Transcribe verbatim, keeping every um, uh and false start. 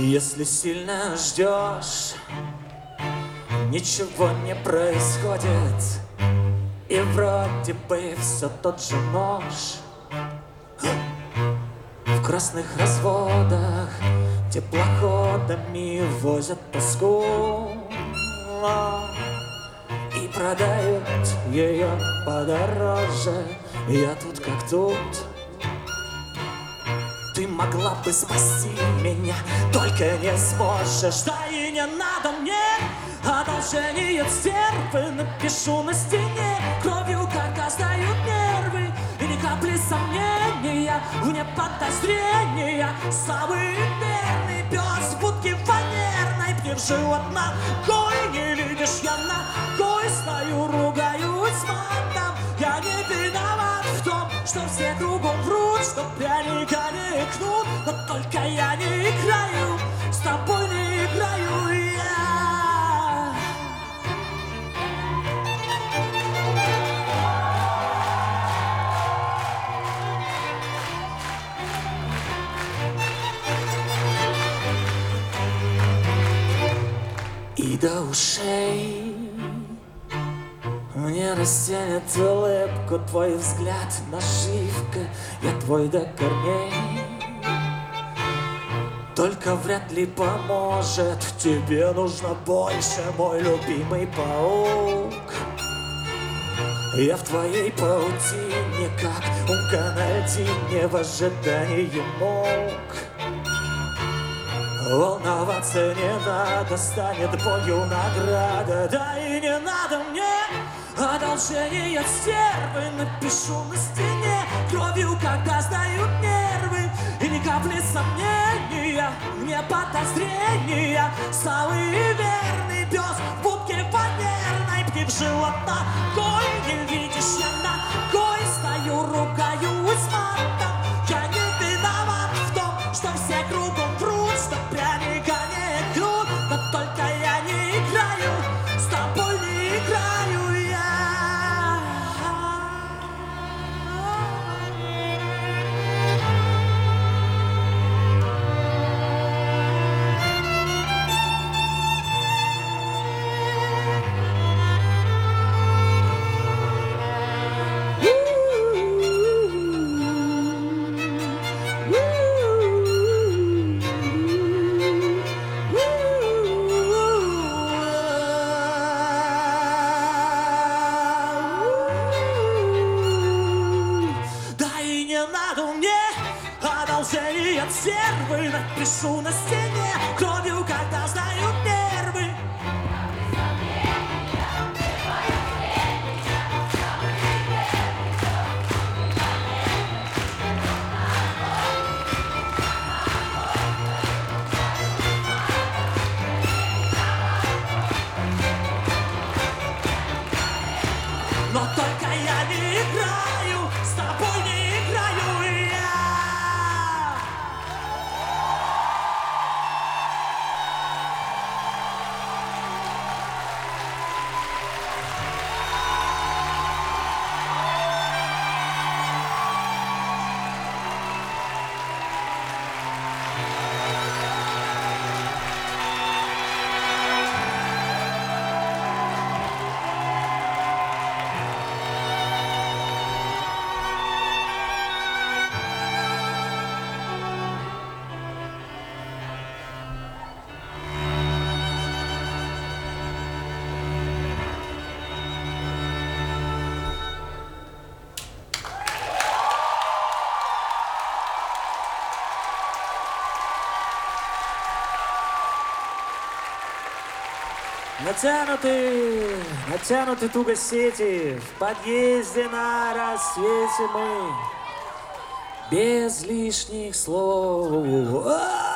Если сильно ждешь, ничего не происходит, и вроде бы все тот же нож. В красных разводах теплоходами возят тоску и продают ее подороже. Я тут как тут. Ты могла бы спасти меня, только не сможешь. Да и не надо мне одолжение стервы. Напишу на стене кровью, когда сдают нервы, и ни капли сомнения, вне подозрения. Самый верный пес в будке фанерной, мне в живот ногой. Не видишь, я ногой стою, ругаюсь матом. Я не виноват в том, что все кругом врут, что пряника не кнут, но только я не играю, с тобой не играю я. И до ушей мне растянет улыбку твой взгляд, наживка, я твой до корней. Только вряд ли поможет, тебе нужно больше, мой любимый паук. Я в твоей паутине, как умка на льдине, в ожидании мук. Волноваться не надо, станет болью награда. Да и не надо мне одолжение стервы. Напишу на стене кровью, когда сдают нервы, и ни капли сомнения, мне подозрения. Самый верный пес в будке фанерной, пни в живот ногой. Не видишь, я ногой стою, ругаюсь матом. Я не виноват в том, что все кругом врут, что пряника не кнут, но только я не играю, с тобой не играю я. От стервы напишу на стене кровью, когда сдают нервы. Но только я не играю, с тобой не играю я. Натянуты, натянуты туго сети, в подъезде на рассвете мы, без лишних слов.